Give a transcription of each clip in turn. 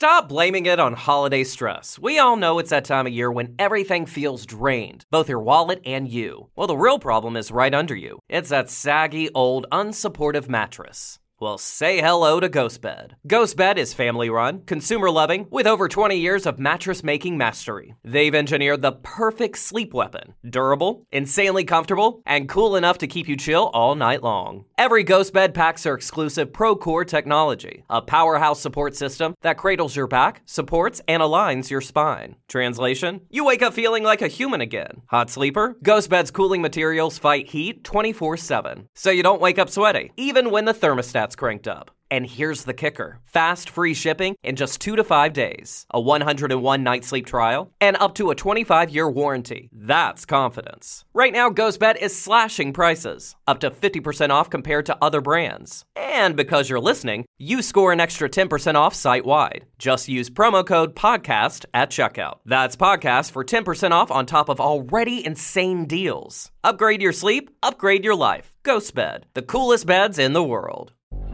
Stop blaming it on holiday stress. We all know it's that time of year when everything feels drained, both your wallet and you. Well, the real problem is right under you. It's that saggy, old, unsupportive mattress. Well, say hello to GhostBed. GhostBed is family-run, consumer-loving, with over 20 years of mattress-making mastery. They've engineered the perfect sleep weapon. Durable, insanely comfortable, and cool enough to keep you chill all night long. Every GhostBed packs their exclusive ProCore technology, a powerhouse support system that cradles your back, supports, and aligns your spine. Translation? You wake up feeling like a human again. Hot sleeper? GhostBed's cooling materials fight heat 24/7, so you don't wake up sweaty, even when the thermostat's cranked up. And here's the kicker. Fast, free shipping in just 2 to 5 days. A 101-night sleep trial, and up to a 25-year warranty. That's confidence. Right now, GhostBed is slashing prices. Up to 50% off compared to other brands. And because you're listening, you score an extra 10% off site-wide. Just use promo code PODCAST at checkout. That's PODCAST for 10% off on top of already insane deals. Upgrade your sleep, upgrade your life. GhostBed, the coolest beds in the world.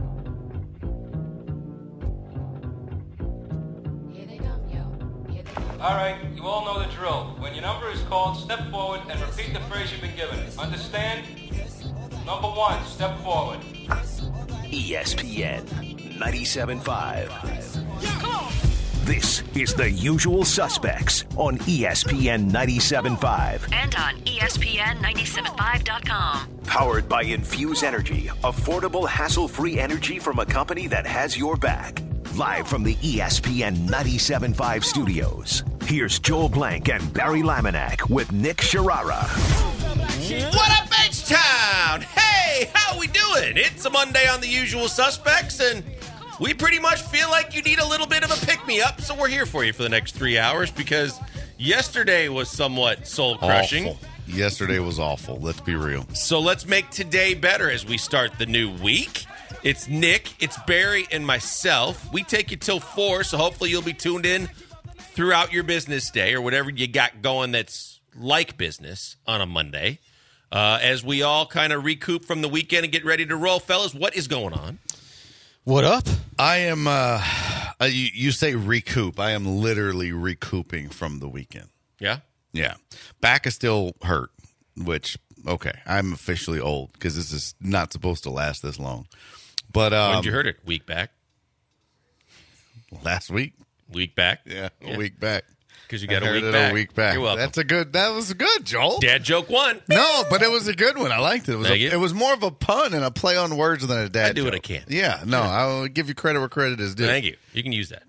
All right, you all know the drill. When your number is called, step forward and repeat the phrase you've been given. Understand? Number 1, step forward. ESPN 97.5. This is The Usual Suspects on ESPN 97.5. And on ESPN975.com. Powered by Infuse Energy, affordable, hassle-free energy from a company that has your back. Live from the ESPN 97.5 studios, here's Joel Blank and Barry Laminack with Nick Sharara. What up, H-Town? Hey, how we doing? It's a Monday on The Usual Suspects, and we pretty much feel like you need a little bit of a pick-me-up, so we're here for you for the next 3 hours, because yesterday was somewhat soul-crushing. Awful. Yesterday was awful, let's be real. So let's make today better as we start the new week. It's Nick, it's Barry, and myself. We take you till 4, so hopefully you'll be tuned in throughout your business day or whatever you got going that's like business on a Monday. As we all kind of recoup from the weekend and get ready to roll. Fellas, what is going on? What up? I am, you say recoup. I am literally recouping from the weekend. Yeah? Yeah. Back is still hurt, which, okay, I'm officially old because this is not supposed to last this long. But when did you hurt it? Week back? Last week. Week back? Yeah, a week back. Because you got a week back. You're welcome. That was good, Joel. Dad joke 1. No, but it was a good one. I liked it. It was more of a pun and a play on words than a dad I do joke. what I can. Yeah, no, I'll give you credit where credit is due. Thank you. You can use that.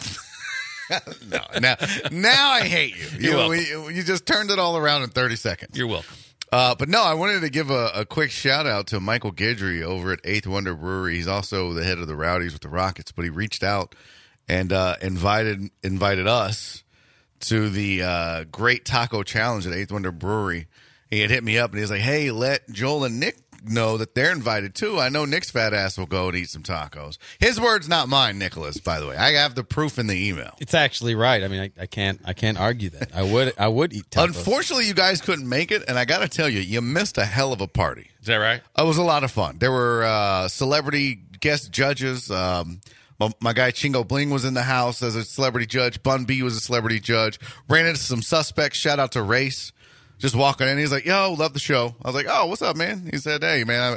No, now I hate you. You're welcome. You just turned it all around in 30 seconds. You're welcome. But no, I wanted to give a quick shout out to Michael Guidry over at Eighth Wonder Brewery. He's also the head of the Rowdies with the Rockets, but he reached out and invited us to the Great Taco Challenge at Eighth Wonder Brewery. He had hit me up and he was like, "Hey, let Joel and Nick know that they're invited too. I know Nick's fat ass will go and eat some tacos." His words, not mine, Nicholas, by the way. I have the proof in the email. It's actually right. I mean, I can't argue that. I would eat tacos. Unfortunately, you guys couldn't make it, and I got to tell you, you missed a hell of a party. Is that right? It was a lot of fun. There were celebrity guest judges. My guy Chingo Bling was in the house as a celebrity judge. Bun B was a celebrity judge. Ran into some suspects. Shout out to Race. Just walking in, he's like, "Yo, love the show." I was like, "Oh, what's up, man?" He said, "Hey, man,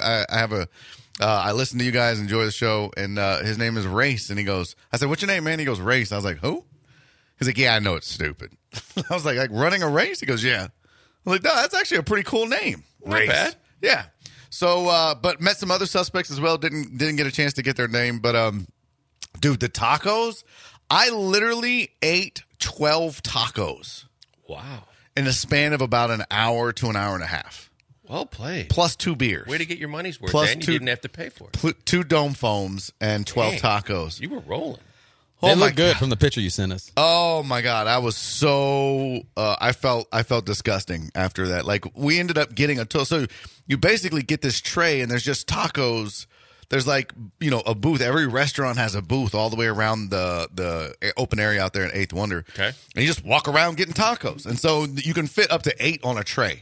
I listen to you guys, enjoy the show, and his name is Race." And he goes, I said, "What's your name, man?" He goes, "Race." I was like, "Who?" He's like, "Yeah, I know it's stupid." I was like running a race? He goes, "Yeah." I'm like, "No, that's actually a pretty cool name, Race." Not bad. Yeah. So, but met some other suspects as well. Didn't get a chance to get their name, but dude, the tacos, I literally ate 12 tacos. Wow. In a span of about an hour to an hour and a half. Well played. Plus 2 beers. Way to get your money's worth, Plus and you didn't have to pay for it. 2 dome foams and 12 Dang. tacos. You were rolling. They my look good God. from the picture you sent us. Oh my God, I was so I felt disgusting after that. Like we ended up getting so you basically get this tray and there's just tacos. There's like, a booth. Every restaurant has a booth all the way around the open area out there in Eighth Wonder. Okay. And you just walk around getting tacos. And so you can fit up to 8 on a tray.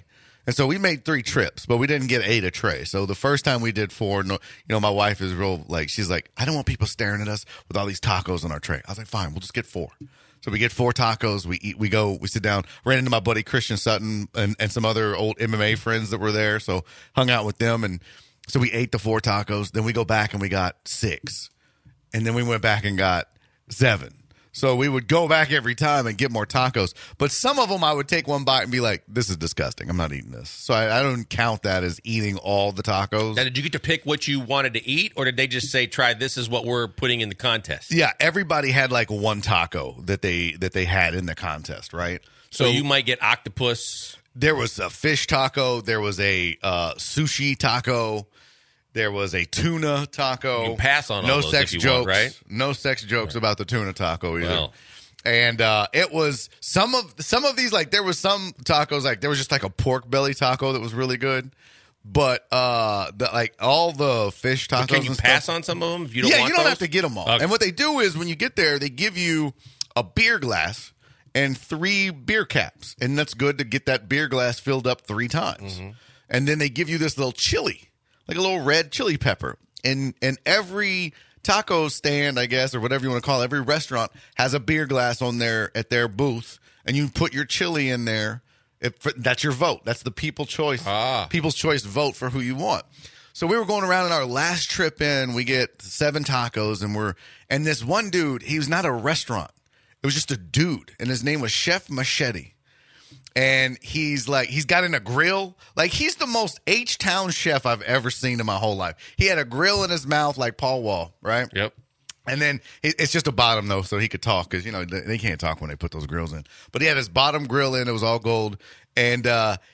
And so we made 3 trips, but we didn't get 8 a tray. So the first time we did 4, my wife is real, like, she's like, I don't want people staring at us with all these tacos on our tray. I was like, fine, we'll just get 4. So we get 4 tacos. We eat, we sit down, ran into my buddy Christian Sutton and some other old MMA friends that were there. So hung out with them. And so we ate the 4 tacos. Then we go back and we got 6. And then we went back and got 7. So we would go back every time and get more tacos. But some of them I would take one bite and be like, this is disgusting. I'm not eating this. So I don't count that as eating all the tacos. Now, did you get to pick what you wanted to eat, or did they just say, try, this is what we're putting in the contest? Yeah, everybody had like one taco that they had in the contest, right? So you might get octopus. There was a fish taco. There was a sushi taco. There was a tuna taco. You can pass on all no those sex if you jokes, want, right? No sex jokes about the tuna taco either. Well. And it was some of these, like, there was some tacos, like there was just like a pork belly taco that was really good. But like all the fish tacos. But can you and pass stuff, on some of them if you don't yeah, want you don't those? have to get them all. Okay. And what they do is when you get there, they give you a beer glass and 3 beer caps, and that's good to get that beer glass filled up 3 times. Mm-hmm. And then they give you this little chili, like a little red chili pepper, and every taco stand, I guess, or whatever you want to call it, every restaurant has a beer glass on there at their booth, and you put your chili in there. That's your vote. That's the people's choice vote for who you want. So we were going around on our last trip in. We get 7 tacos, and this one dude, he was not a restaurant. It was just a dude, and his name was Chef Machete. And he's got in a grill. Like, he's the most H-Town chef I've ever seen in my whole life. He had a grill in his mouth like Paul Wall, right? Yep. And then it's just a bottom, though, so he could talk, because, they can't talk when they put those grills in. But he had his bottom grill in. It was all gold. And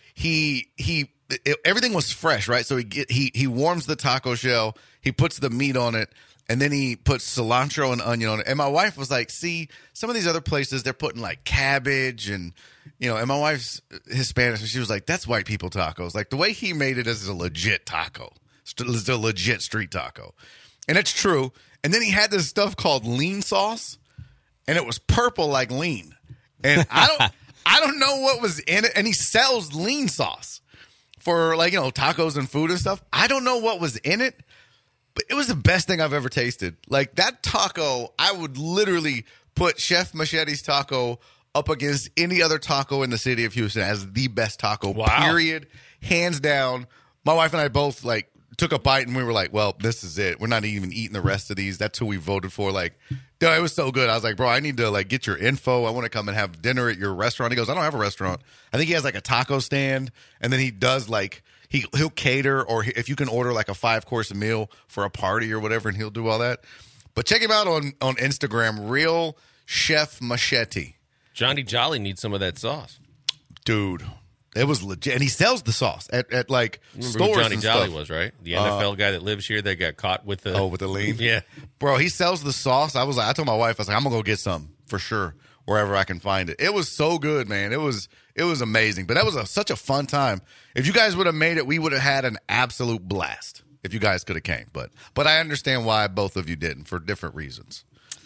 everything was fresh, right? So he warms the taco shell. He puts the meat on it. And then he puts cilantro and onion on it. And my wife was like, see, some of these other places, they're putting like cabbage and my wife's Hispanic. So she was like, that's white people tacos. Like, the way he made it is a legit taco. It's a legit street taco. And it's true. And then he had this stuff called lean sauce, and it was purple like lean. And I don't know what was in it. And he sells lean sauce for, like, tacos and food and stuff. I don't know what was in it. But it was the best thing I've ever tasted. Like, that taco, I would literally put Chef Machete's taco up against any other taco in the city of Houston as the best taco, period. Hands down. My wife and I both, like, took a bite, and we were like, well, this is it. We're not even eating the rest of these. That's who we voted for. Like, dude, it was so good. I was like, bro, I need to, like, get your info. I want to come and have dinner at your restaurant. He goes, I don't have a restaurant. I think he has, like, a taco stand, and then he does, like, He'll cater, or if you can order like a 5-course meal for a party or whatever, and he'll do all that. But check him out on Instagram, Real Chef Machete. Johnny Jolly needs some of that sauce. Dude, it was legit. And he sells the sauce at like stores who Johnny and Jolly stuff. was, right? The NFL guy that lives here that got caught with the... with the lean? Yeah. Bro, he sells the sauce. I told my wife, I was like, I'm going to go get some for sure, wherever I can find it. It was so good, man. It was amazing. But that was such a fun time. If you guys would have made it, we would have had an absolute blast if you guys could have came. But I understand why both of you didn't, for different reasons.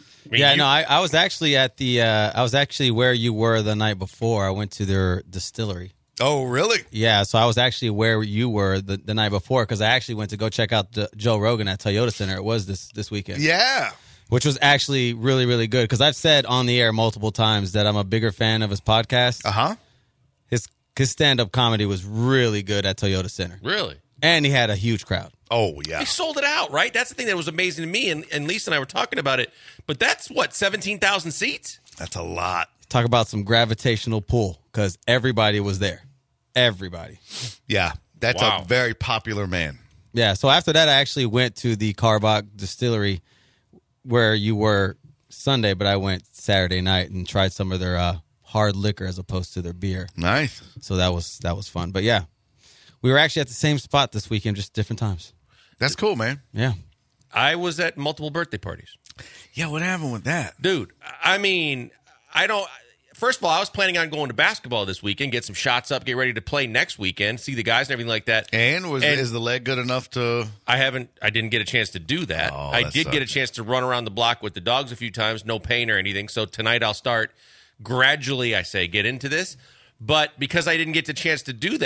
I was actually at the I was actually where you were the night before. I went to their distillery. Oh, really? Yeah, so I was actually where you were the night before, because I actually went to go check out Joe Rogan at Toyota Center. It was this weekend. Yeah. Which was actually really, really good, because I've said on the air multiple times that I'm a bigger fan of his podcast. Uh-huh. His stand-up comedy was really good at Toyota Center. Really? And he had a huge crowd. Oh, yeah. He sold it out, right? That's the thing that was amazing to me, and Lisa and I were talking about it. But that's, 17,000 seats? That's a lot. Talk about some gravitational pull, because everybody was there. Everybody. Yeah, that's Wow. a very popular man. Yeah, so after that, I actually went to the Carbach distillery where you were Sunday, but I went Saturday night and tried some of their hard liquor as opposed to their beer. Nice. So that was fun. But yeah, we were actually at the same spot this weekend, just different times. That's cool, man. Yeah. I was at multiple birthday parties. Yeah, what happened with that? Dude, I mean, first of all, I was planning on going to basketball this weekend, get some shots up, get ready to play next weekend, see the guys and everything like that. And is the leg good enough to... I didn't get a chance to do that. Oh, I that did get a sucks. chance to run around the block with the dogs a few times, no pain or anything. So tonight I'll start gradually, I say, get into this. But because I didn't get the chance to do that,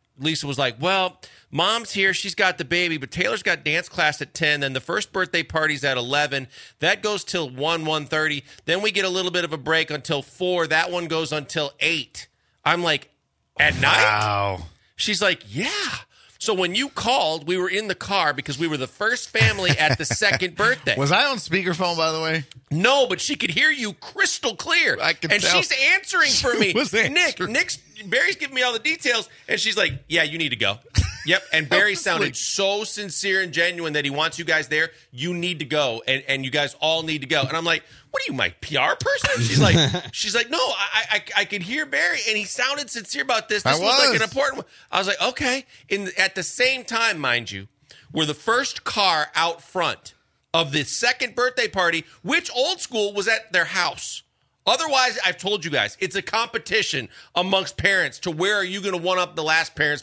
Lisa was like, well, Mom's here. She's got the baby, but Taylor's got dance class at 10. Then the first birthday party's at 11. That goes till 1:30. Then we get a little bit of a break until 4. That one goes until 8. I'm like, at night? Wow. She's like, yeah. So when you called, we were in the car because we were the first family at the second birthday. Was I on speakerphone, by the way? No, but she could hear you crystal clear. I can and tell. she's answering for me. She was answering. Barry's giving me all the details, and she's like, yeah, you need to go. Yep, and Barry sounded so sincere and genuine that he wants you guys there. You need to go, and you guys all need to go. And I'm like, what are you, my PR person? She's like, no, I could hear Barry, and he sounded sincere about this. This was like an important one. I was like, okay. At the same time, mind you, we're the first car out front of the second birthday party, which old school was at their house. Otherwise, I've told you guys, it's a competition amongst parents to where are you going to one-up the last parents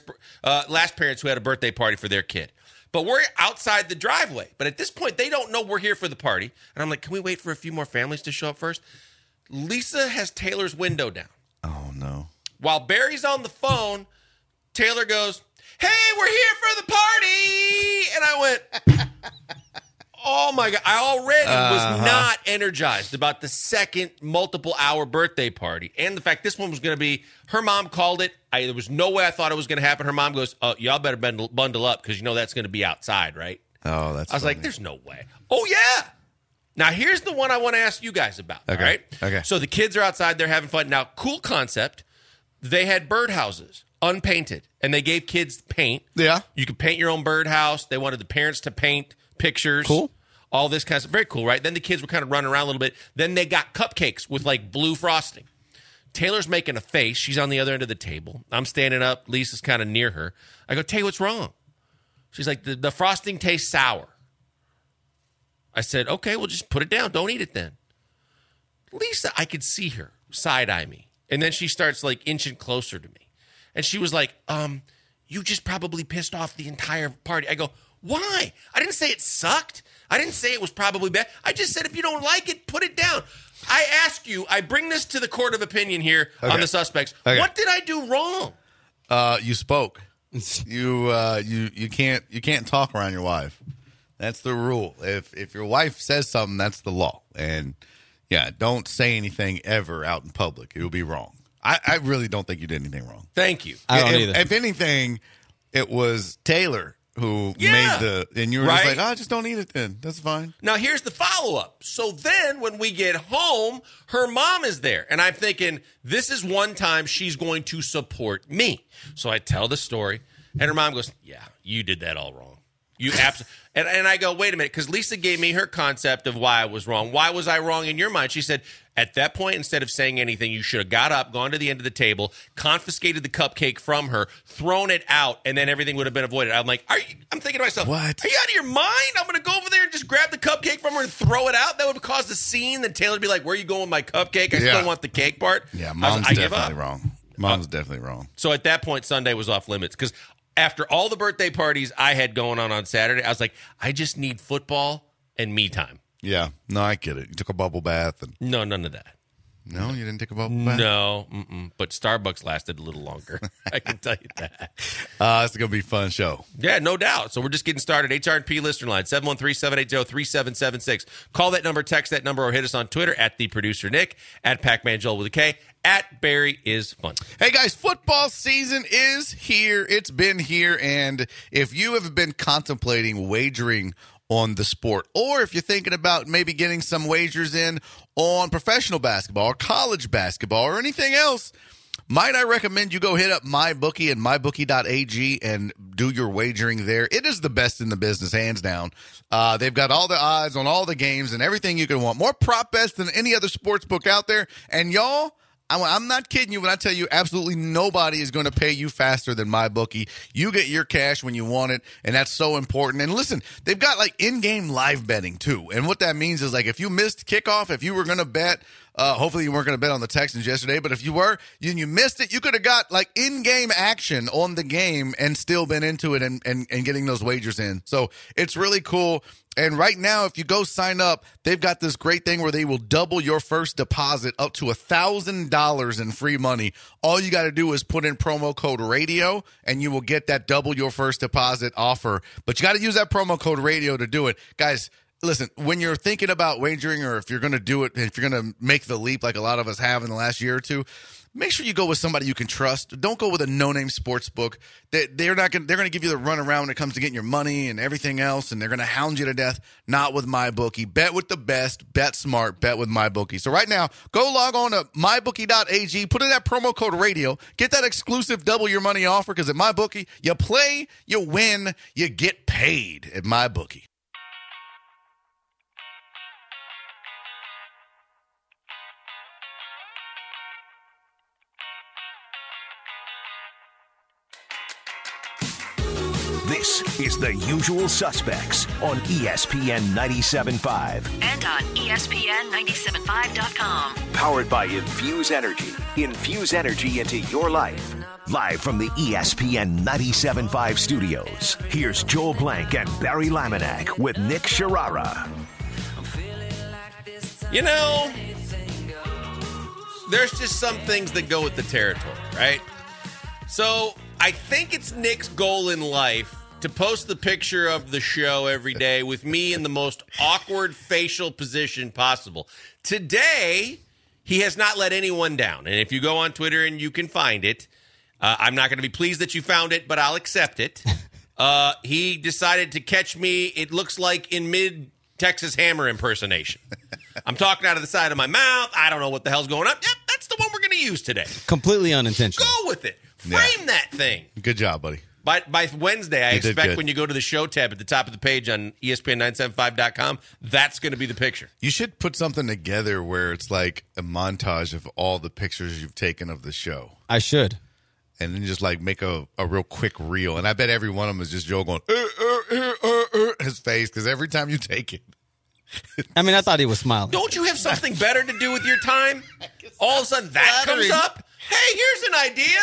who had a birthday party for their kid. But we're outside the driveway. But at this point, they don't know we're here for the party. And I'm like, can we wait for a few more families to show up first? Lisa has Taylor's window down. Oh, no. While Barry's on the phone, Taylor goes, hey, we're here for the party. And I went... Oh, my God. I already was not energized about the second multiple-hour birthday party. And the fact this one was going to be, her mom called it. There was no way I thought it was going to happen. Her mom goes, y'all better bundle up because you know that's going to be outside, right? Oh, that's I was funny. like, there's no way. Oh, yeah. Now, here's the one I want to ask you guys about, Okay. all right? Okay. So the kids are outside. They're having fun. Now, cool concept. They had birdhouses, unpainted, and they gave kids paint. Yeah. You could paint your own birdhouse. They wanted the parents to paint pictures. Cool. All this kind of stuff. Very cool, right? Then the kids were kind of running around a little bit. Then they got cupcakes with like blue frosting. Taylor's making a face. She's on the other end of the table. I'm standing up. Lisa's kind of near her. I go, Tay, what's wrong? She's like, the frosting tastes sour. I said, okay, well, just put it down. Don't eat it then. Lisa, I could see her side-eye me. And then she starts like inching closer to me. And she was like, you just probably pissed off the entire party. I go, why? I didn't say it sucked. I didn't say it was probably bad. I just said if you don't like it, put it down. I ask you, I bring this to the court of opinion here on the suspects. Okay. What did I do wrong? You spoke. You can't talk around your wife. That's the rule. If your wife says something, that's the law. And yeah, don't say anything ever out in public. It will be wrong. I really don't think you did anything wrong. Thank you. I don't either. If anything, it was Taylor who Yeah. and you were Right. just like, just don't eat it then. That's fine. Now, here's the follow-up. So then when we get home, her mom is there. And I'm thinking, this is one time she's going to support me. So I tell the story, and her mom goes, yeah, you did that all wrong. You absolutely. And I go, wait a minute, because Lisa gave me her concept of why I was wrong. Why was I wrong in your mind? She said, at that point, instead of saying anything, you should have got up, gone to the end of the table, confiscated the cupcake from her, thrown it out, and then everything would have been avoided. I'm like, I'm thinking to myself, What? Are you out of your mind? I'm going to go over there and just grab the cupcake from her and throw it out? That would have caused a scene. Then Taylor would be like, where are you going with my cupcake? I still want the cake part. Yeah, I was mom's like, I give definitely up. wrong. Mom's definitely wrong. So at that point, Sunday was off limits because after all the birthday parties I had going on Saturday, I was like, I just need football and me time. Yeah. No, I get it. You took a bubble bath. And No, none of that. no, you didn't take a bubble bath? No, but Starbucks lasted a little longer. I can tell you that. It's going to be a fun show. Yeah, no doubt. So we're just getting started. HRP listener line, 713-780-3776. Call that number, text that number, or hit us on Twitter at The Producer Nick, at Pac-Man Joel with a K, at Barry is Fun. Hey, guys, football season is here. It's been here. And if you have been contemplating wagering on the sport, or if you're thinking about maybe getting some wagers in on professional basketball or college basketball or anything else, might I recommend you go hit up MyBookie and mybookie.ag and do your wagering there. It is the best in the business, hands down. They've got all the odds on all the games and everything you can want. More prop bets than any other sports book out there. And y'all, I'm not kidding you when I tell you absolutely nobody is going to pay you faster than MyBookie. You get your cash when you want it, and that's so important. And listen, they've got like in-game live betting too. And what that means is like if you missed kickoff, if you were going to bet, hopefully you weren't going to bet on the Texans yesterday, but if you were, you missed it, you could have got like in-game action on the game and still been into it and getting those wagers in. So it's really cool. And right now, if you go sign up, they've got this great thing where they will double your first deposit up to $1,000 in free money. All you got to do is put in promo code radio, and you will get that double your first deposit offer. But you got to use that promo code radio to do it. Guys, listen, when you're thinking about wagering, or if you're going to do it, if you're going to make the leap like a lot of us have in the last year or two, make sure you go with somebody you can trust. Don't go with a no-name sports book. They're going to give you the runaround when it comes to getting your money and everything else, and they're going to hound you to death. Not with MyBookie. Bet with the best. Bet smart. Bet with MyBookie. So right now, go log on to mybookie.ag. Put in that promo code radio. Get that exclusive double your money offer, because at MyBookie, you play, you win, you get paid at MyBookie. This is The Usual Suspects on ESPN 97.5. And on ESPN975.com. Powered by Infuse Energy. Infuse energy into your life. Live from the ESPN 97.5 studios, here's Joel Blank and Barry Laminack with Nick Sharara. You know, there's just some things that go with the territory, right? So I think it's Nick's goal in life to post the picture of the show every day with me in the most awkward facial position possible. Today, he has not let anyone down. And if you go on Twitter and you can find it, I'm not going to be pleased that you found it, but I'll accept it. He decided to catch me, it looks like, in mid-Texas Hammer impersonation. I'm talking out of the side of my mouth. I don't know what the hell's going on. Yep, that's the one we're going to use today. Completely unintentional. Go with it. Frame that thing. Good job, buddy. By Wednesday, I expect good. when you go to the show tab at the top of the page on ESPN975.com, that's going to be the picture. You should put something together where it's like a montage of all the pictures you've taken of the show. I should. And then just like make a real quick reel. And I bet every one of them is just Joe going, his face, because every time you take it. I mean, I thought he was smiling. Don't you have something better to do with your time? All of a sudden that comes up? Hey, here's an idea.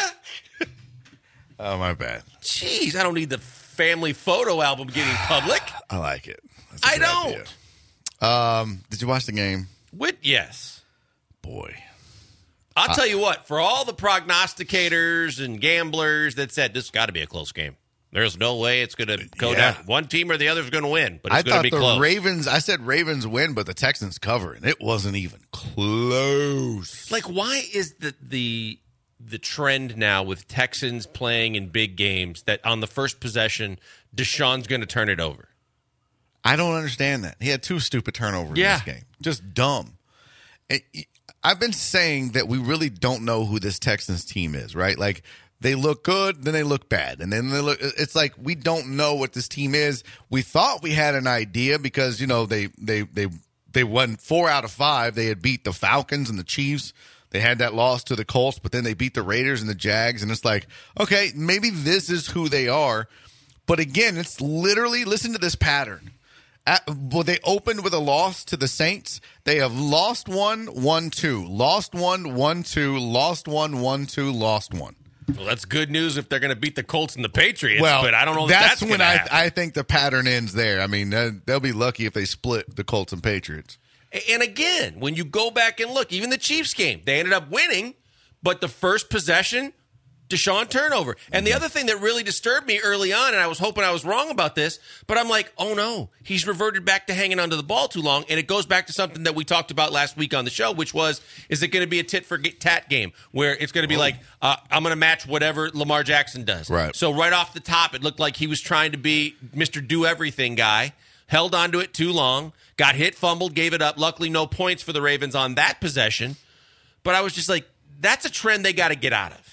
Oh, my bad. Jeez, I don't need the family photo album getting public. I like it. I don't. Did you watch the game? Yes. Boy. I'll tell you what, for all the prognosticators and gamblers that said this has got to be a close game. There's no way it's going to go down. One team or the other is going to win, but it's going to be close. I said Ravens win, but the Texans cover, and it wasn't even close. Like, why is the trend now with Texans playing in big games that on the first possession, Deshaun's going to turn it over? I don't understand that. He had 2 stupid turnovers in this game. Just dumb. I've been saying that we really don't know who this Texans team is, right? Like, they look good, then they look bad. And then it's like we don't know what this team is. We thought we had an idea because, you know, they won 4 out of 5. They had beat the Falcons and the Chiefs. They had that loss to the Colts, but then they beat the Raiders and the Jags. And it's like, okay, maybe this is who they are. But again, it's literally, listen to this pattern. They opened with a loss to the Saints. They have lost 1, won 2. Lost 1, won 2. Lost 1, won 2. Lost 1. Well, that's good news if they're going to beat the Colts and the Patriots, well, but I don't know if that's when I think the pattern ends there. I mean, they'll be lucky if they split the Colts and Patriots. And again, when you go back and look, even the Chiefs game, they ended up winning, but the first possession, Deshaun turnover. And the other thing that really disturbed me early on, and I was hoping I was wrong about this, but I'm like, oh no, he's reverted back to hanging onto the ball too long. And it goes back to something that we talked about last week on the show, which was, is it going to be a tit for tat game where it's going to be like, I'm going to match whatever Lamar Jackson does. Right. So right off the top, it looked like he was trying to be Mr. Do-Everything guy, held onto it too long, got hit, fumbled, gave it up. Luckily, no points for the Ravens on that possession. But I was just like, that's a trend they got to get out of.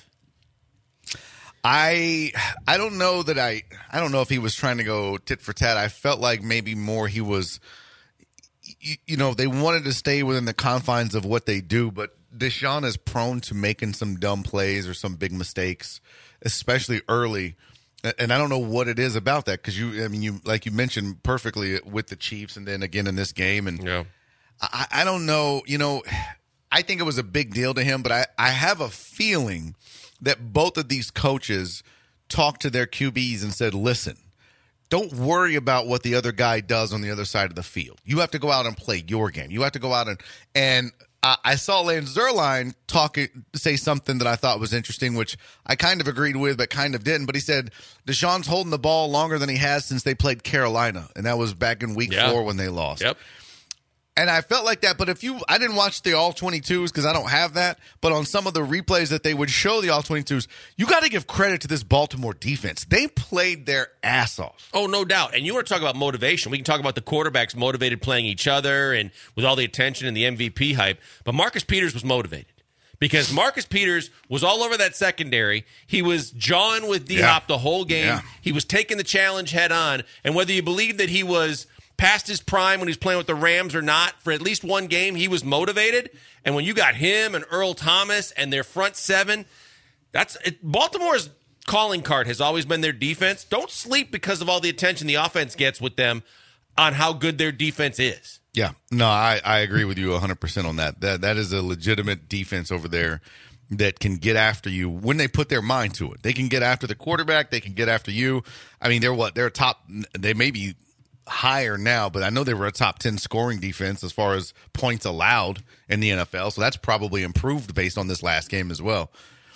I don't know that I don't know if he was trying to go tit for tat. I felt like maybe more he was, you know, they wanted to stay within the confines of what they do, but Deshaun is prone to making some dumb plays or some big mistakes, especially early. And I don't know what it is about that because you like you mentioned perfectly with the Chiefs and then again in this game. And yeah. I don't know, you know, I think it was a big deal to him, but I have a feeling that both of these coaches talked to their QBs and said, listen, don't worry about what the other guy does on the other side of the field. You have to go out and play your game. You have to go out and I saw Lance Zierlein say something that I thought was interesting, which I kind of agreed with, but kind of didn't. But he said Deshaun's holding the ball longer than he has since they played Carolina, and that was back in week 4 when they lost. Yep. And I felt like that, but I didn't watch the All-22s because I don't have that, but on some of the replays that they would show the All-22s, you got to give credit to this Baltimore defense. They played their ass off. Oh, no doubt. And you want to talk about motivation. We can talk about the quarterbacks motivated playing each other and with all the attention and the MVP hype, but Marcus Peters was motivated because Marcus Peters was all over that secondary. He was jawing with D-Hop the whole game. Yeah. He was taking the challenge head on, and whether you believe that he was past his prime when he was playing with the Rams or not, for at least one game, he was motivated. And when you got him and Earl Thomas and their front seven, Baltimore's calling card has always been their defense. Don't sleep because of all the attention the offense gets with them on how good their defense is. Yeah, no, I agree with you 100% on that. That is a legitimate defense over there that can get after you when they put their mind to it. They can get after the quarterback. They can get after you. I mean, they're top. They may be higher now, but I know they were a top 10 scoring defense as far as points allowed in the NFL, so that's probably improved based on this last game as well.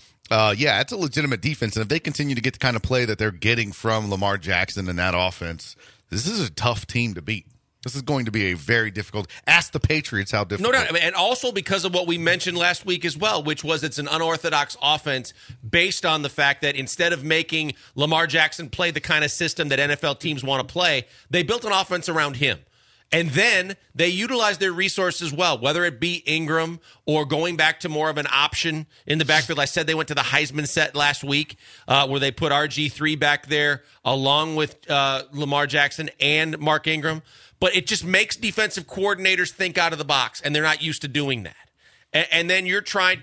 Yeah, it's a legitimate defense, and if they continue to get the kind of play that they're getting from Lamar Jackson and that offense, this is a tough team to beat. This is going to be a very difficult. Ask the Patriots how difficult. No doubt, and also because of what we mentioned last week as well, which was it's an unorthodox offense based on the fact that instead of making Lamar Jackson play the kind of system that NFL teams want to play, they built an offense around him. And then they utilized their resources well, whether it be Ingram or going back to more of an option in the backfield. I said they went to the Heisman set last week where they put RG3 back there along with Lamar Jackson and Mark Ingram. But it just makes defensive coordinators think out of the box, and they're not used to doing that. And then you're trying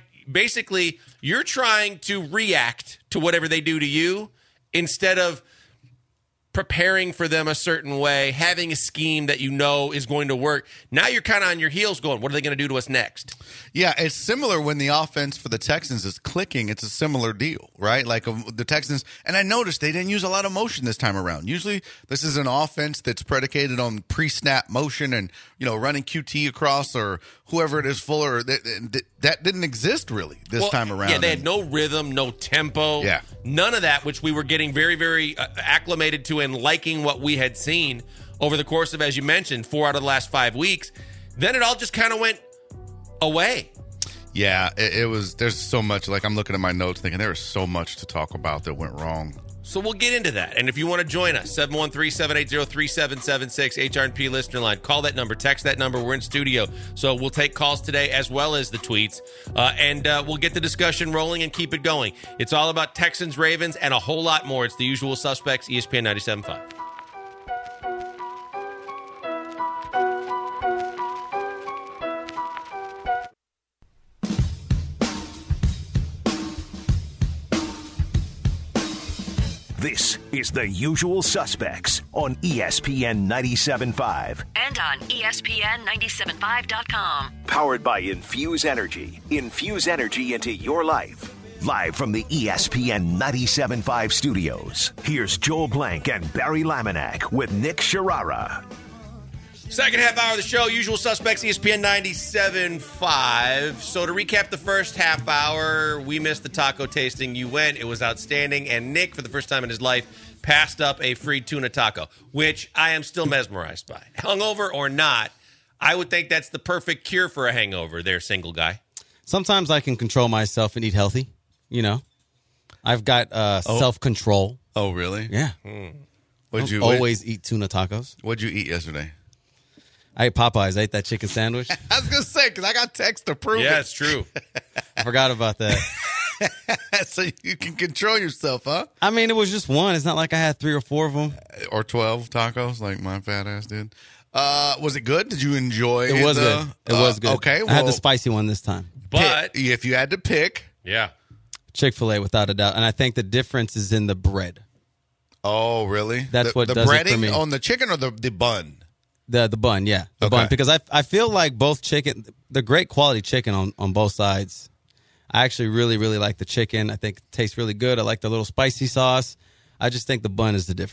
to react to whatever they do to you instead of preparing for them a certain way, having a scheme that you know is going to work. Now you're kind of on your heels going, what are they going to do to us next? Yeah, it's similar when the offense for the Texans is clicking. It's a similar deal, right? Like the Texans, and I noticed they didn't use a lot of motion this time around. Usually this is an offense that's predicated on pre-snap motion and, running QT across or whoever it is, Fuller. That didn't exist really this time around. Yeah, they had no rhythm, no tempo, none of that, which we were getting very, very acclimated to and liking what we had seen over the course of, as you mentioned, 4 out of the last 5 weeks. Then it all just kind of went away. Yeah, it was. There's so much. Like, I'm looking at my notes thinking there is so much to talk about that went wrong. So we'll get into that. And if you want to join us, 713-780-3776, HRP listener line. Call that number. Text that number. We're in studio. So we'll take calls today as well as the tweets. And we'll get the discussion rolling and keep it going. It's all about Texans, Ravens, and a whole lot more. It's the usual suspects, ESPN 97.5. This is The Usual Suspects on ESPN 97.5. And on ESPN975.com. Powered by Infuse Energy. Infuse energy into your life. Live from the ESPN 97.5 studios, here's Joel Blank and Barry Laminack with Nick Sharara. Second half hour of the show, Usual Suspects, ESPN 97.5. So to recap the first half hour, we missed the taco tasting. You went. It was outstanding. And Nick, for the first time in his life, passed up a free tuna taco, which I am still mesmerized by. Hungover or not, I would think that's the perfect cure for a hangover there, single guy. Sometimes I can control myself and eat healthy, I've got self-control. Oh, really? Yeah. What'd you always eat tuna tacos. What'd you eat yesterday? I ate Popeyes. I ate that chicken sandwich. I was going to say, because I got text to prove it. Yeah, it's true. I forgot about that. So you can control yourself, huh? I mean, it was just one. It's not like I had 3 or 4 of them. Or 12 tacos like my fat ass did. Was it good? Did you enjoy it? It was good. It was good. Okay. I had the spicy one this time. But if you had to pick. Yeah. Chick-fil-A, without a doubt. And I think the difference is in the bread. Oh, really? That's what the does breading it for me. On the chicken or the bun? The bun, yeah. The bun. Because I feel like both chicken, the great quality chicken on both sides. I actually really, really like the chicken. I think it tastes really good. I like the little spicy sauce. I just think the bun is the difference.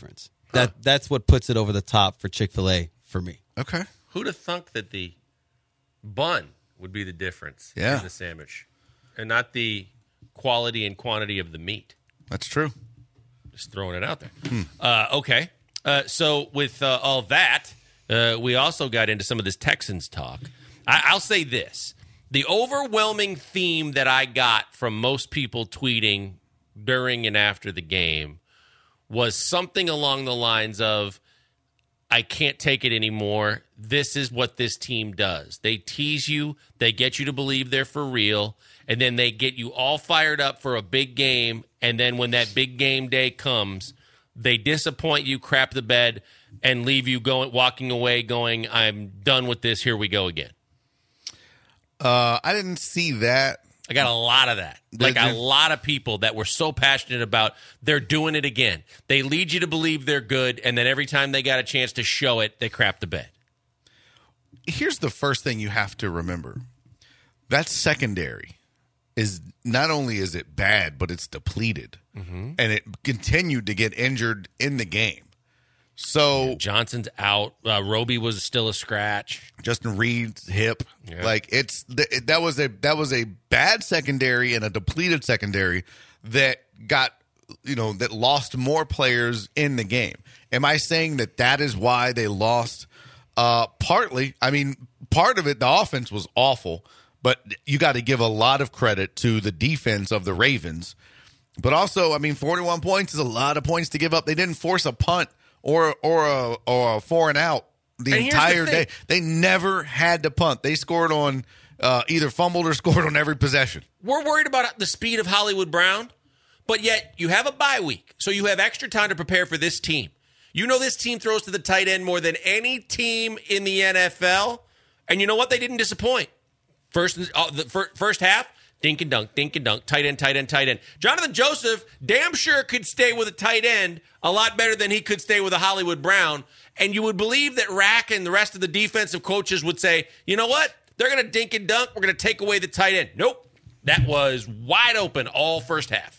That's what puts it over the top for Chick-fil-A for me. Okay. Who'd have thunk that the bun would be the difference in the sandwich and not the quality and quantity of the meat? That's true. Just throwing it out there. Okay. So with all that, we also got into some of this Texans talk. I'll say this. The overwhelming theme that I got from most people tweeting during and after the game was something along the lines of, I can't take it anymore. This is what this team does. They tease you. They get you to believe they're for real. And then they get you all fired up for a big game. And then when that big game day comes, they disappoint you, crap the bed, and leave you walking away going, I'm done with this. Here we go again. I didn't see that. I got a lot of that. Like a lot of people that were so passionate about they're doing it again. They lead you to believe they're good, and then every time they got a chance to show it, they crap the bed. Here's the first thing you have to remember. That secondary is not only is it bad, but it's depleted. And it continued to get injured in the game. So Johnson's out. Roby was still a scratch. Justin Reed's hip. Yeah. Like that was a bad secondary and a depleted secondary that got, that lost more players in the game. Am I saying that is why they lost? Partly. I mean, part of it, the offense was awful, but you got to give a lot of credit to the defense of the Ravens. But also, I mean, 41 points is a lot of points to give up. They didn't force a punt or a 4 and out the entire day. They never had to punt. They scored on either fumbled or scored on every possession. We're worried about the speed of Hollywood Brown, but yet you have a bye week, so you have extra time to prepare for this team. You know this team throws to the tight end more than any team in the NFL, and you know what? They didn't disappoint. The first half, dink and dunk, tight end, tight end, tight end. Jonathan Joseph damn sure could stay with a tight end a lot better than he could stay with a Hollywood Brown. And you would believe that Rack and the rest of the defensive coaches would say, you know what? They're going to dink and dunk. We're going to take away the tight end. Nope. That was wide open all first half.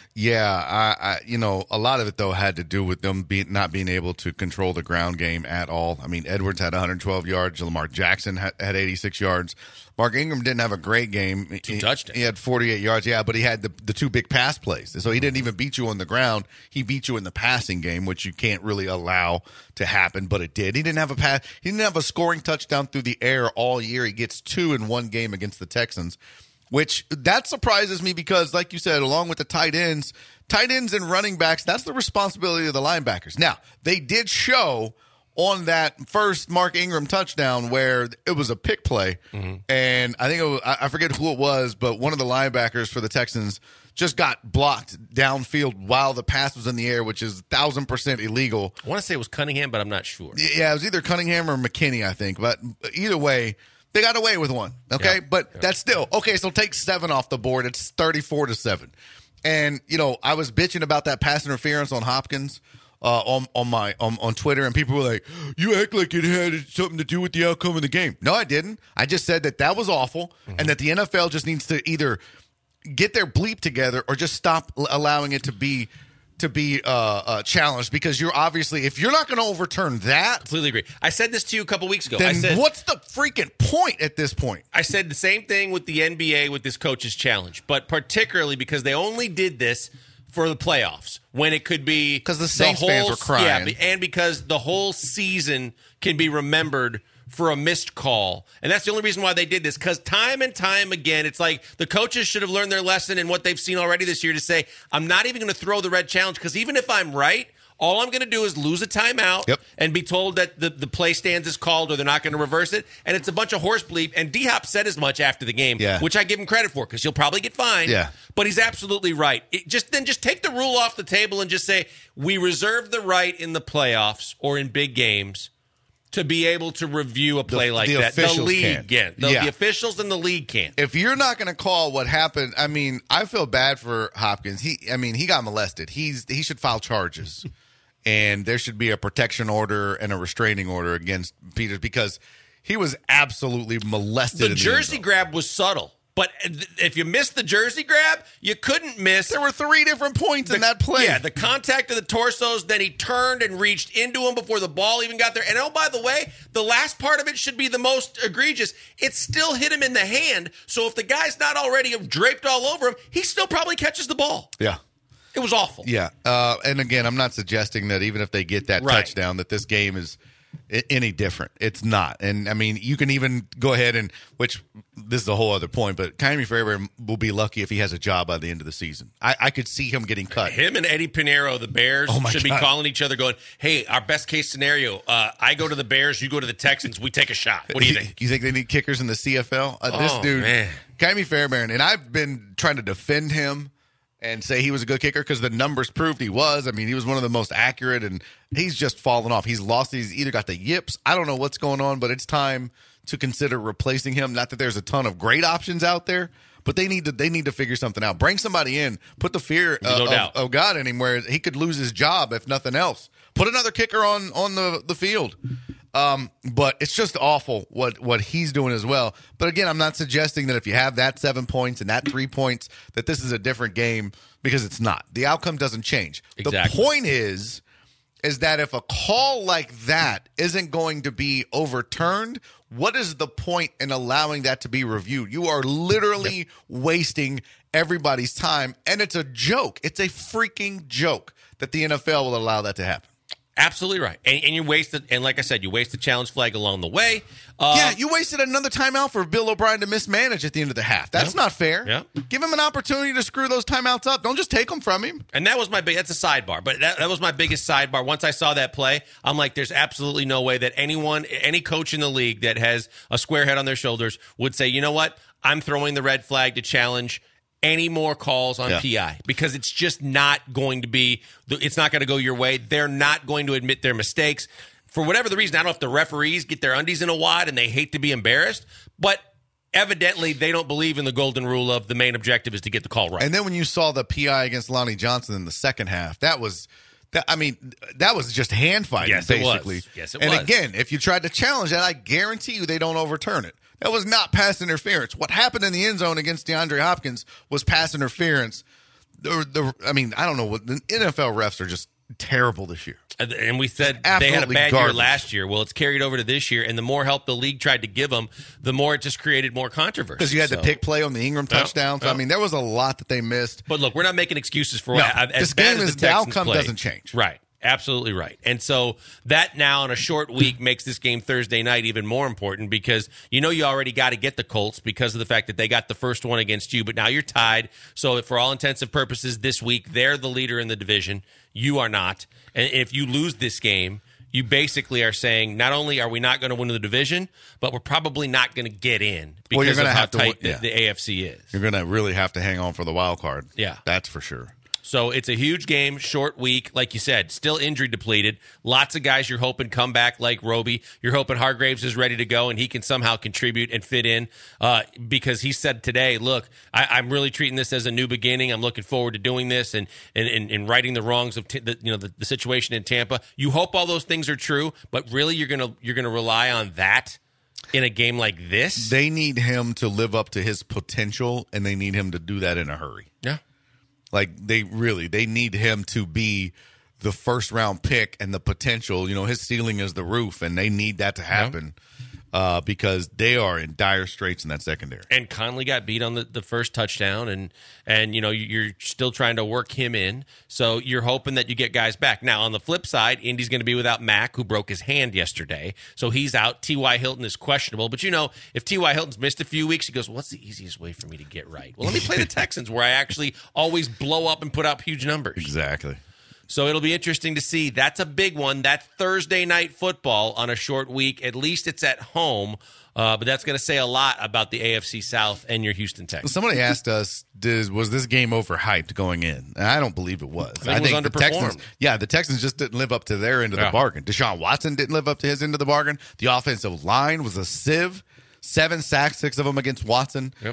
Yeah, a lot of it, though, had to do with them not being able to control the ground game at all. I mean, Edwards had 112 yards. Lamar Jackson had 86 yards. Mark Ingram didn't have a great game. Two touchdowns. He had 48 yards, but he had the two big pass plays. So he didn't even beat you on the ground. He beat you in the passing game, which you can't really allow to happen, but it did. He didn't have a pass. He didn't have a scoring touchdown through the air all year. He gets 2 in one game against the Texans, which that surprises me because, like you said, along with the tight ends and running backs, that's the responsibility of the linebackers. Now, they did show on that first Mark Ingram touchdown where it was a pick play, and I think I forget who it was, but one of the linebackers for the Texans just got blocked downfield while the pass was in the air, which is 1,000% illegal. I want to say it was Cunningham, but I'm not sure. Yeah, it was either Cunningham or McKinney, I think. But either way, they got away with one, okay? Yeah, but that's still – okay, so take 7 off the board. It's 34-7. And, I was bitching about that pass interference on Hopkins on Twitter, and people were like, you act like it had something to do with the outcome of the game. No, I didn't. I just said that was awful and that the NFL just needs to either get their bleep together or just stop allowing it to be challenged, because you're obviously, if you're not going to overturn that, completely agree. I said this to you a couple weeks ago. Then I said, what's the freaking point at this point? I said the same thing with the NBA with this coach's challenge, but particularly because they only did this for the playoffs when it could be because the Saints fans were crying, and because the whole season can be remembered for a missed call. And that's the only reason why they did this, because time and time again, it's like the coaches should have learned their lesson and what they've seen already this year to say, I'm not even going to throw the red challenge, because even if I'm right, all I'm going to do is lose a timeout and be told that the play stands is called or they're not going to reverse it. And it's a bunch of horse bleep. And D-Hop said as much after the game, which I give him credit for, because he'll probably get fined. Yeah. But he's absolutely right. Just take the rule off the table and just say, we reserve the right in the playoffs or in big games to be able to review a play like that. The league can. The officials in the league can't. If you're not going to call what happened, I mean, I feel bad for Hopkins. He got molested. He should file charges. And there should be a protection order and a restraining order against Peters, because he was absolutely molested. The jersey grab was subtle, But if you missed the jersey grab, you couldn't miss. There were 3 different points in that play. Yeah, the contact of the torsos, then he turned and reached into him before the ball even got there. And oh, by the way, the last part of it should be the most egregious. It still hit him in the hand, so if the guy's not already draped all over him, he still probably catches the ball. Yeah. It was awful. Yeah. And again, I'm not suggesting that even if they get that touchdown that this game is any different. It's not. And, I mean, you can even go ahead and – which this is a whole other point, but Ka'imi Fairbairn will be lucky if he has a job by the end of the season. I could see him getting cut. Him and Eddie Pinheiro, the Bears, should be calling each other going, hey, our best-case scenario, I go to the Bears, you go to the Texans, we take a shot. What do you think? You think they need kickers in the CFL? This dude, man. Ka'imi Fairbairn, and I've been trying to defend him and say he was a good kicker because the numbers proved he was. I mean, he was one of the most accurate, and he's just fallen off. He's lost. He's either got the yips. I don't know what's going on, but it's time to consider replacing him. Not that there's a ton of great options out there, but they need to figure something out. Bring somebody in. Put the fear of God in him where he could lose his job if nothing else. Put another kicker on the field. But it's just awful what he's doing as well. But again, I'm not suggesting that if you have that 7 points and that 3 points, that this is a different game, because it's not. The outcome doesn't change. Exactly. The point is that if a call like that isn't going to be overturned, what is the point in allowing that to be reviewed? You are literally wasting everybody's time, and it's a joke. It's a freaking joke that the NFL will allow that to happen. Absolutely right. And you wasted, and like I said, you wasted challenge flag along the way. Yeah, you wasted another timeout for Bill O'Brien to mismanage at the end of the half. That's not fair. Yeah. Give him an opportunity to screw those timeouts up. Don't just take them from him. And that was that's a sidebar, but that was my biggest sidebar. Once I saw that play, I'm like, there's absolutely no way that any coach in the league that has a square head on their shoulders would say, you know what, I'm throwing the red flag to challenge any more calls on PI, because it's just not going to be, it's not going to go your way. They're not going to admit their mistakes. For whatever the reason, I don't know if the referees get their undies in a wad and they hate to be embarrassed, but evidently they don't believe in the golden rule of the main objective is to get the call right. And then when you saw the PI against Lonnie Johnson in the second half, that was just hand fighting, basically. Yes, it was. And again, if you tried to challenge that, I guarantee you they don't overturn it. That was not pass interference. What happened in the end zone against DeAndre Hopkins was pass interference. I don't know. The NFL refs are just terrible this year. And we said they had a bad year last year. Well, it's carried over to this year, and the more help the league tried to give them, the more it just created more controversy. Because you had the pick play on the Ingram touchdown. So, there was a lot that they missed. But look, we're not making excuses for this game is the outcome doesn't change. Right. Absolutely right. And so that now in a short week makes this game Thursday night even more important, because you already got to get the Colts because of the fact that they got the first one against you, but now you're tied. So for all intents and purposes this week, they're the leader in the division. You are not. And if you lose this game, you basically are saying not only are we not going to win the division, but we're probably not going to get in because of how tight the AFC is. You're going to really have to hang on for the wild card. Yeah. That's for sure. So it's a huge game, short week. Like you said, still injury depleted. Lots of guys you're hoping come back like Roby. You're hoping Hargraves is ready to go and he can somehow contribute and fit in, because he said today, look, I'm really treating this as a new beginning. I'm looking forward to doing this and righting the wrongs of the situation in Tampa. You hope all those things are true, but really you're gonna rely on that in a game like this? They need him to live up to his potential, and they need him to do that in a hurry. Yeah. Like, they need him to be the first round pick and the potential. His ceiling is the roof, and they need that to happen because they are in dire straits in that secondary. And Conley got beat on the first touchdown, and you're still trying to work him in. So you're hoping that you get guys back. Now, on the flip side, Indy's going to be without Mack, who broke his hand yesterday. So he's out. T.Y. Hilton is questionable. But, if T.Y. Hilton's missed a few weeks, he goes, well, what's the easiest way for me to get right? Well, let me play the Texans, where I actually always blow up and put up huge numbers. Exactly. So it'll be interesting to see. That's a big one. That's Thursday night football on a short week. At least it's at home. But that's going to say a lot about the AFC South and your Houston Texans. Somebody asked us, was this game overhyped going in? And I don't believe it was. I think the Texans just didn't live up to their end of the bargain. Deshaun Watson didn't live up to his end of the bargain. The offensive line was a sieve. 7 sacks, 6 of them against Watson. Yep.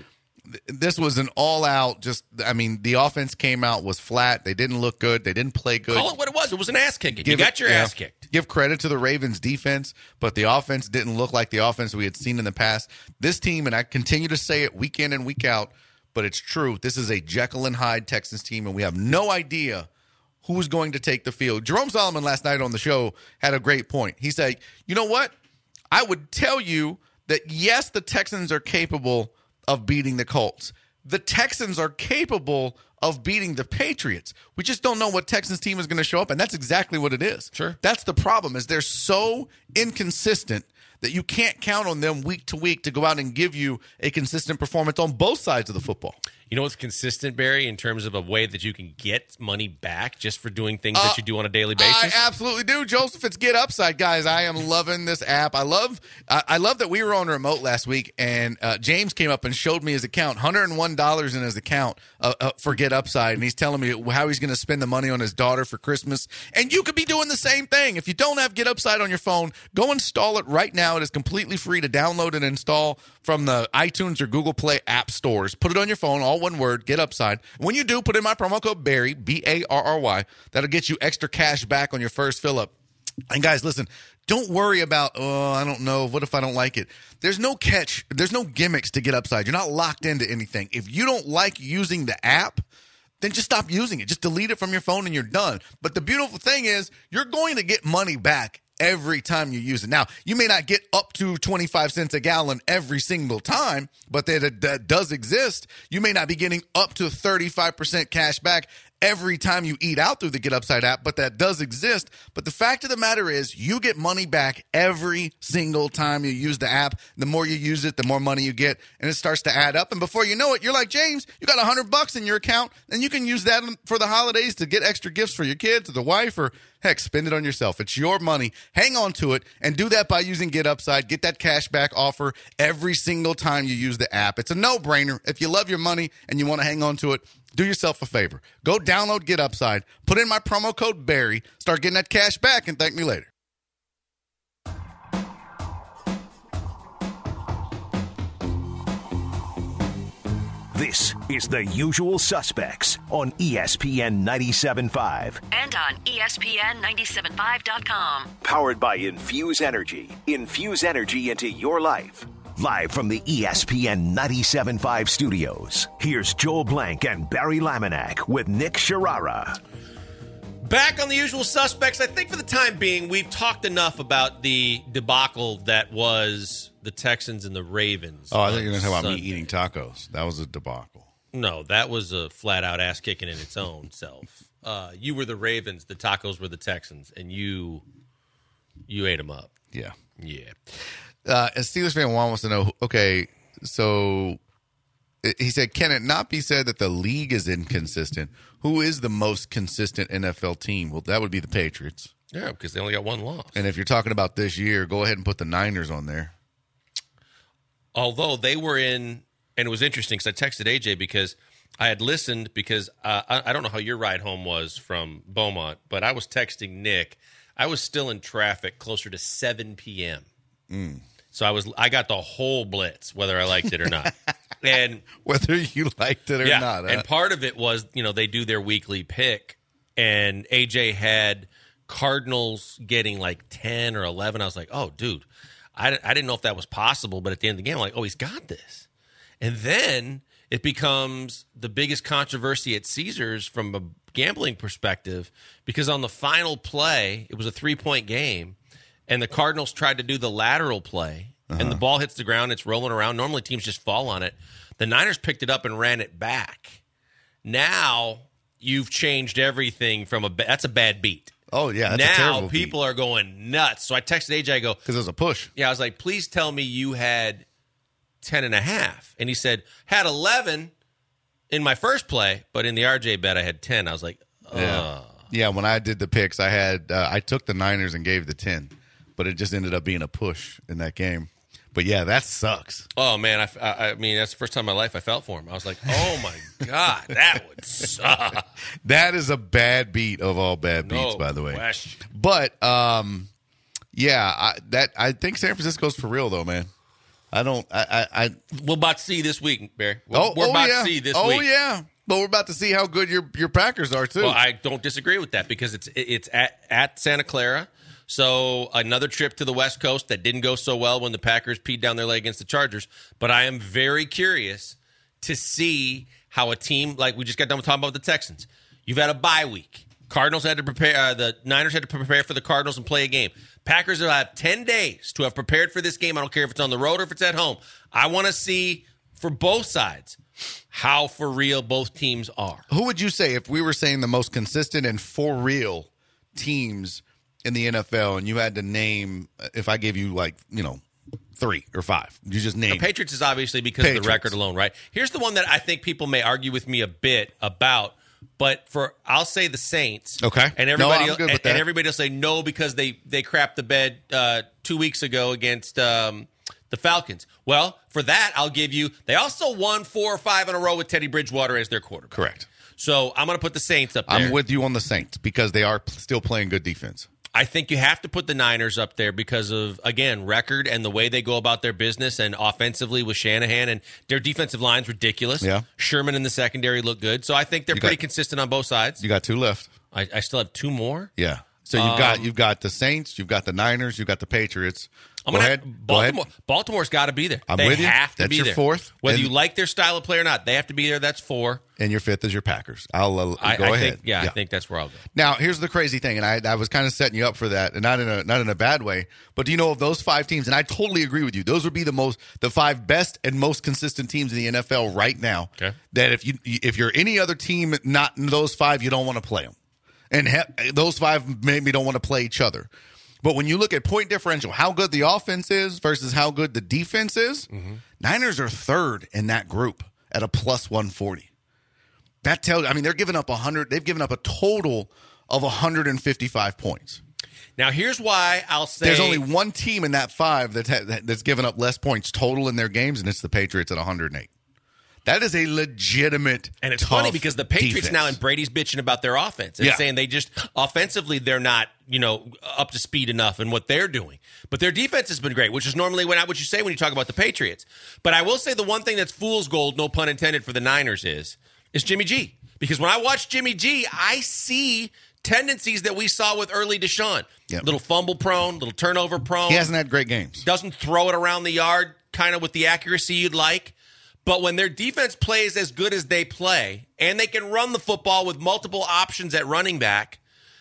this was an all-out the offense came out, was flat. They didn't look good. They didn't play good. Call it what it was. It was an ass kicking. You got your ass kicked. Give credit to the Ravens defense, but the offense didn't look like the offense we had seen in the past. This team, and I continue to say it week in and week out, but it's true. This is a Jekyll and Hyde Texans team, and we have no idea who's going to take the field. Jerome Solomon last night on the show had a great point. He said, you know what? I would tell you that, yes, the Texans are capable of beating the Colts. The Texans are capable of beating the Patriots. We just don't know what Texans team is going to show up, and that's exactly what it is. Sure. That's the problem, is they're so inconsistent that you can't count on them week to week to go out and give you a consistent performance on both sides of the football. You know what's consistent, Barry, in terms of a way that you can get money back just for doing things that you do on a daily basis? I absolutely do, Joseph. It's Get Upside, guys. I am loving this app. I love that we were on remote last week, and James came up and showed me his account, $101 in his account for Get Upside, and he's telling me how he's going to spend the money on his daughter for Christmas. And you could be doing the same thing. If you don't have Get Upside on your phone, go install it right now. It is completely free to download and install from the iTunes or Google Play app stores. Put it on your phone, all one word, Get Upside. When you do, put in my promo code Barry, Barry. That'll get you extra cash back on your first fill up. And guys, listen, don't worry about, I don't know, what if I don't like it? There's no catch. There's no gimmicks to Get Upside. You're not locked into anything. If you don't like using the app, then just stop using it. Just delete it from your phone and you're done. But the beautiful thing is you're going to get money back every time you use it. Now, you may not get up to 25 cents a gallon every single time, but that does exist. You may not be getting up to 35% cash back every time you eat out through the Get Upside app, but that does exist. But the fact of the matter is you get money back every single time you use the app. The more you use it, the more money you get, and it starts to add up. And before you know it, you're like, James, you got $100 in your account, and you can use that for the holidays to get extra gifts for your kids or the wife, or heck, spend it on yourself. It's your money. Hang on to it, and do that by using Get Upside. Get that cash back offer every single time you use the app. It's a no-brainer. If you love your money and you want to hang on to it, do yourself a favor. Go download Get Upside, put in my promo code Barry, start getting that cash back, and thank me later. This is The Usual Suspects on ESPN 97.5. And on ESPN975.com. Powered by Infuse Energy. Infuse energy into your life. Live from the ESPN 97.5 studios, here's Joel Blank and Barry Laminack with Nick Sharara. Back on The Usual Suspects. I think for the time being, we've talked enough about the debacle that was the Texans and the Ravens. Oh, I think you're going to talk about Sunday. me eating tacos. That was a debacle. No, that was a flat-out ass-kicking in its own self. You were the Ravens, the tacos were the Texans, and you ate them up. Yeah. Yeah. As Steelers fan, Juan wants to know, okay, so he said, can it not be said that the league is inconsistent? Who is the most consistent NFL team? Well, that would be the Patriots. Yeah, because they only got one loss. And if you're talking about this year, go ahead and put the Niners on there. Although they were in, and it was interesting because I texted AJ because I had listened because I don't know how your ride home was from Beaumont, but I was texting Nick. I was still in traffic closer to 7 p.m. So I got the whole blitz, whether I liked it or not. And whether you liked it or not. Huh? And part of it was, they do their weekly pick, and AJ had Cardinals getting like 10 or 11. I was like, oh, dude, I didn't know if that was possible. But at the end of the game, I'm like, oh, he's got this. And then it becomes the biggest controversy at Caesars from a gambling perspective, because on the final play, it was a 3-point game, and the Cardinals tried to do the lateral play, and the ball hits the ground, it's rolling around. Normally teams just fall on it. The Niners picked it up and ran it back. Now you've changed everything from that's a bad beat. Oh, yeah. That's a now terrible people beat. are going nuts. So I texted AJ, I go, because it was a push. Yeah, I was like, please tell me you had 10.5. And he said, had 11 in my first play, but in the RJ bet I had 10. I was like, Yeah, when I did the picks, I took the Niners and gave the 10, but it just ended up being a push in that game. But yeah, that sucks. Oh man, I mean that's the first time in my life I felt for him. I was like, oh my god, that would suck. That is a bad beat of all bad beats, by the way. Question. But I think San Francisco's for real though, man. I don't. We're about to see this week, Barry. We're about to see this week. Oh yeah, but we're about to see how good your Packers are too. Well, I don't disagree with that because it's at Santa Clara. So another trip to the West Coast that didn't go so well when the Packers peed down their leg against the Chargers. But I am very curious to see how a team like we just got done talking about the Texans. You've had a bye week. Cardinals had to prepare. The Niners had to prepare for the Cardinals and play a game. Packers will have 10 days to have prepared for this game. I don't care if it's on the road or if it's at home. I want to see for both sides how for real both teams are. Who would you say if we were saying the most consistent and for real teams in the NFL, and you had to name, if I gave you 3 or 5, you just name. The Patriots is obviously because of the record alone, right? Here's the one that I think people may argue with me a bit about, but I'll say the Saints. Okay. And everybody, and everybody will say no because they crapped the bed 2 weeks ago against the Falcons. Well, for that, I'll give you, they also won 4 or 5 in a row with Teddy Bridgewater as their quarterback. Correct. So I'm going to put the Saints up there. I'm with you on the Saints because they are still playing good defense. I think you have to put the Niners up there because of, again, record and the way they go about their business and offensively with Shanahan, and their defensive line's ridiculous. Yeah. Sherman in the secondary look good. So I think they're pretty consistent on both sides. You got 2 left. I still have 2 more. Yeah. So you've got the Saints, you've got the Niners, you've got the Patriots. Go ahead. Baltimore's got to be there. I'm they with you. have to That's be your there. 4th. Whether you like their style of play or not, they have to be there. That's 4. And your 5th is your Packers. Go ahead. I think that's where I'll go. Now, here's the crazy thing, and I was kind of setting you up for that, and not in a bad way. But do you know of those 5 teams? And I totally agree with you. Those would be the 5 best and most consistent teams in the NFL right now. Okay. That if you're any other team not in those 5, you don't want to play them, and those 5 maybe don't want to play each other. But when you look at point differential, how good the offense is versus how good the defense is, Niners are 3rd in that group at a plus 140. That tells, they're giving up 100. They've given up a total of 155 points. Now, here's why I'll say there's only one team in that 5 that's given up less points total in their games, and it's the Patriots at 108. That is a legitimate, and it's funny because the Patriots defense. now, and Brady's bitching about their offense and saying they just offensively they're not up to speed enough in what they're doing. But their defense has been great, which is normally what you say when you talk about the Patriots. But I will say the one thing that's fool's gold, no pun intended, for the Niners is Jimmy G. Because when I watch Jimmy G, I see tendencies that we saw with early Deshaun. Yep. Little fumble prone, little turnover prone. He hasn't had great games. Doesn't throw it around the yard kind of with the accuracy you'd like. But when their defense plays as good as they play, and they can run the football with multiple options at running back,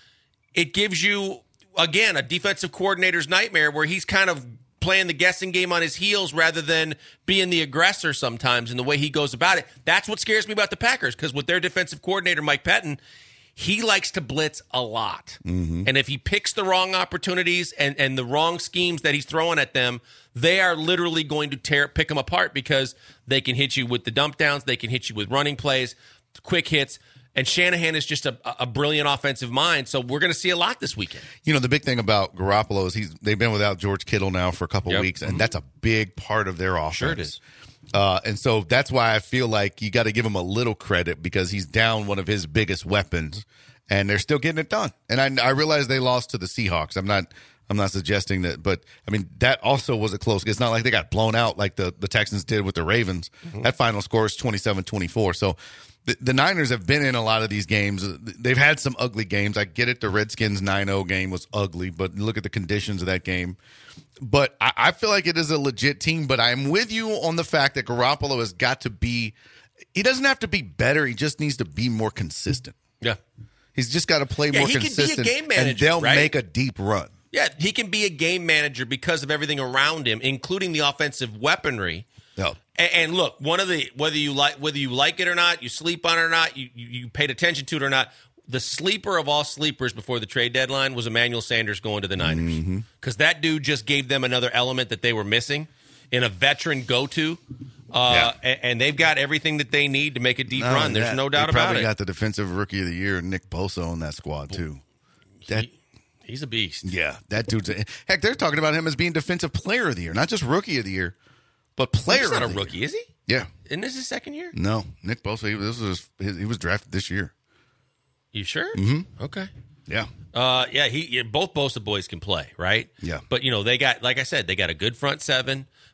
it gives you, again, a defensive coordinator's nightmare where he's kind of playing the guessing game on his heels rather than being the aggressor sometimes in the way he goes about it. That's what scares me about the Packers, because with their defensive coordinator, Mike Pettin, he likes to blitz a lot. Mm-hmm. And if he picks the wrong opportunities and the wrong schemes that he's throwing at them, they are literally going to pick them apart because they can hit you with the dump downs, they can hit you with running plays, quick hits. And Shanahan is just a brilliant offensive mind, so we're going to see a lot this weekend. The big thing about Garoppolo is they've been without George Kittle now for a couple weeks, and that's a big part of their offense. Sure it is. And so that's why I feel like you got to give him a little credit because he's down one of his biggest weapons, and they're still getting it done. And I realize they lost to the Seahawks. I'm not suggesting that, but that also was a close. It's not like they got blown out like the Texans did with the Ravens. Mm-hmm. That final score is 27-24. So the Niners have been in a lot of these games. They've had some ugly games. I get it. The Redskins 9-0 game was ugly, but look at the conditions of that game. But I feel like it is a legit team, but I'm with you on the fact that Garoppolo has got to be – he doesn't have to be better. He just needs to be more consistent. Yeah. He's just got to play more consistent. He can be a game manager, and they'll make a deep run. Yeah, he can be a game manager because of everything around him, including the offensive weaponry. Yeah. And look, whether you like it or not, you sleep on it or not, you paid attention to it or not, the sleeper of all sleepers before the trade deadline was Emmanuel Sanders going to the Niners. Because that dude just gave them another element that they were missing in a veteran go-to. And they've got everything that they need to make a deep run. There's no doubt about it. They probably got the defensive rookie of the year, Nick Bosa, on that squad, too. He's a beast. Yeah, that dude's heck, they're talking about him as being defensive player of the year, not just rookie of the year, but player of the year. He's not a rookie, is he? Yeah. Isn't this his second year? No, Nick Bosa, he was drafted this year. You sure? Mm-hmm. Okay. Yeah. Both Bosa boys can play, right? Yeah. But, they got, like I said, they got a good front seven.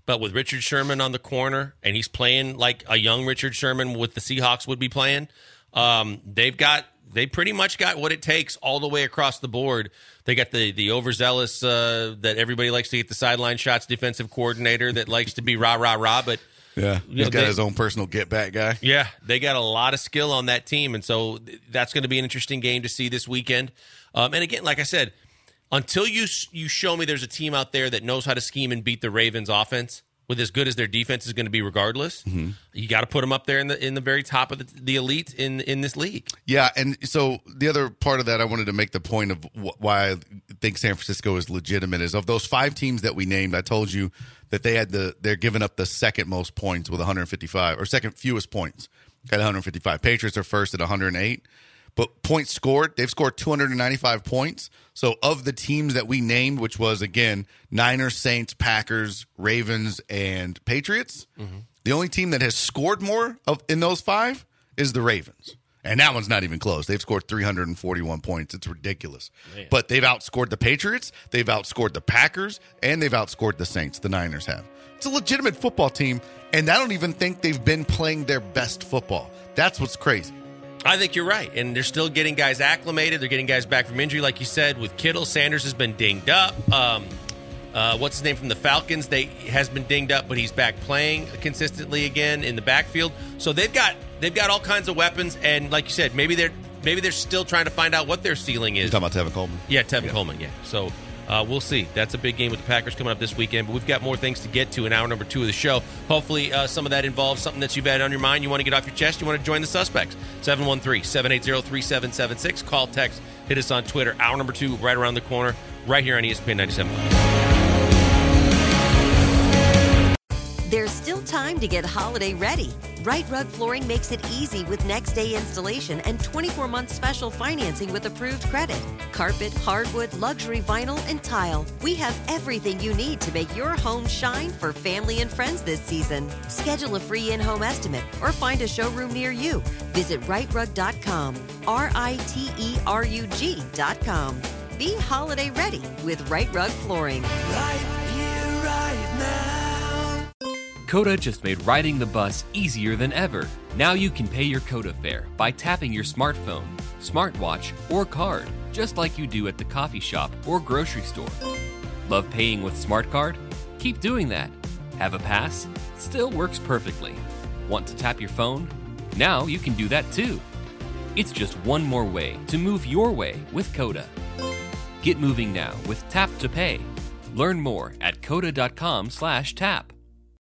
But with Richard Sherman on the corner, and he's playing like a young Richard Sherman with the Seahawks would be playing, they pretty much got what it takes all the way across the board. They got the overzealous that everybody likes to get the sideline shots defensive coordinator that likes to be rah, but he's got his own personal get-back guy. Yeah, they got a lot of skill on that team, and so that's going to be an interesting game to see this weekend. And again, like I said, until you show me there's a team out there that knows how to scheme and beat the Ravens offense with as good as their defense is going to be regardless, you got to put them up there in the very top of the elite in this league. Yeah, and so the other part of that I wanted to make the point of why I think San Francisco is legitimate is of those 5 teams that we named, I told you that they're giving up the second most points with 155, or second fewest points at 155. Patriots are first at 108. But points scored, they've scored 295 points. So of the teams that we named, which was, again, Niners, Saints, Packers, Ravens, and Patriots, the only team that has scored more in those 5 is the Ravens. And that one's not even close. They've scored 341 points. It's ridiculous. Man. But they've outscored the Patriots, they've outscored the Packers, and they've outscored the Saints. The Niners have. It's a legitimate football team, and I don't even think they've been playing their best football. That's what's crazy. I think you're right, and they're still getting guys acclimated. They're getting guys back from injury, like you said. With Kittle, Sanders has been dinged up. What's his name from the Falcons? Has been dinged up, but he's back playing consistently again in the backfield. So they've got all kinds of weapons, and like you said, maybe they're still trying to find out what their ceiling is. You're talking about Tevin Coleman? Yeah, Tevin Coleman. Yeah. So we'll see. That's a big game with the Packers coming up this weekend, but we've got more things to get to in hour number 2 of the show. Hopefully some of that involves something that you've had on your mind, you want to get off your chest, you want to join the suspects. 713-780-3776. Call, text, hit us on Twitter. Hour number 2 right around the corner, right here on ESPN 97. There's still time to get holiday ready. Right Rug Flooring makes it easy with next day installation and 24-month special financing with approved credit. Carpet, hardwood, luxury vinyl, and tile. We have everything you need to make your home shine for family and friends this season. Schedule a free in-home estimate or find a showroom near you. Visit rightrug.com, RITERUG.com. Be holiday ready with Right Rug Flooring. Right here, right now. Coda just made riding the bus easier than ever. Now you can pay your Coda fare by tapping your smartphone, smartwatch, or card, just like you do at the coffee shop or grocery store. Love paying with SmartCard? Keep doing that. Have a pass? Still works perfectly. Want to tap your phone? Now you can do that too. It's just one more way to move your way with Coda. Get moving now with Tap to Pay. Learn more at coda.com/tap.